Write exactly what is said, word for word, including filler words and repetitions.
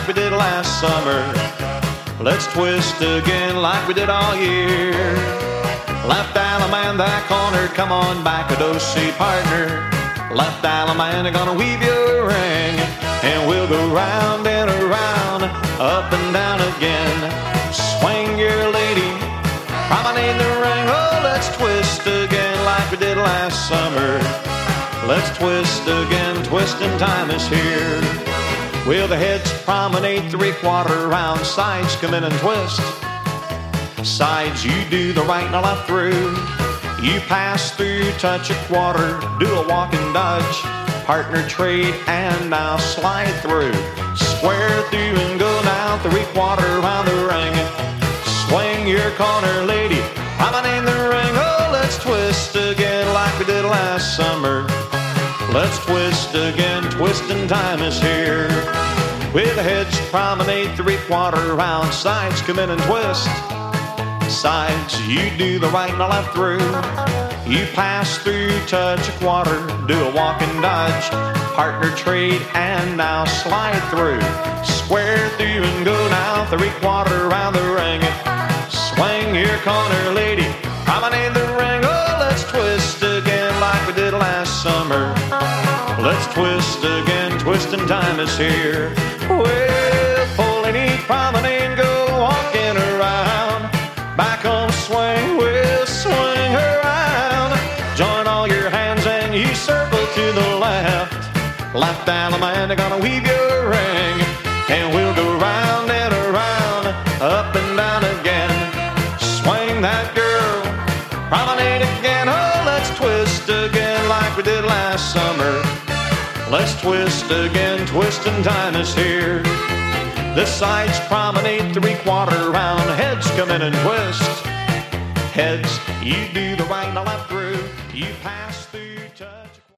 like we did last summer. Let's twist again like we did all year. Left Allemande that corner, come on back, a do-si partner. Left Allemande gonna weave you a ring, and we'll go round and around, up and down again. Swing your lady, promenade the ring. Oh, let's twist again like we did last summer. Let's twist again, twisting time is here. Well, the heads promenade three-quarter round, sides come in and twist. Sides, you do the right and the left through. You pass through, touch a quarter, do a walk and dodge. Partner trade, and now slide through. Square through and go now, three-quarter round the ring. Swing your corner, lady, promenade the ring. Oh, let's twist again like we did last summer. Let's twist again, twisting time is here. With the heads promenade three-quarter round, sides come in and twist. Sides, you do the right and the left through. You pass through, touch a quarter, do a walk and dodge. Partner trade, and now slide through. Square through and go now, three-quarter round the ring. Swing your corner, lady, promenade the ring. Oh, let's twist again like we did last summer. Let's twist again, twisting time is here. Well, pull any promenade, go walking around. Back on swing, we'll swing around. Join all your hands and you circle to the left. Left Allemande gonna weave your ring, and we'll go round and around, up and down again. Swing that girl, promenade again. Oh, let's twist again like we did last summer. Let's twist again, twisting time is here. This side's promenade three-quarter round, heads come in and twist. Heads, you do the right and the left through. You pass through, touch.